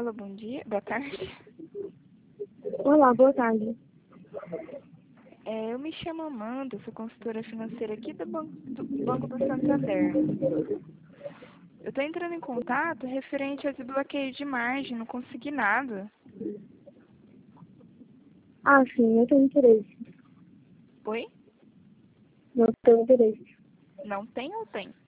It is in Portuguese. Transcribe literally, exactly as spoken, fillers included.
Alô, bom dia, boa tarde. Olá, boa tarde. É, eu me chamo Amanda, sou consultora financeira aqui do Banco do, Banco do Santander. Eu estou entrando em contato referente a desbloqueio de margem, não consegui nada. Ah, sim, eu tenho interesse. Oi? Eu tenho interesse. Não tem ou tem?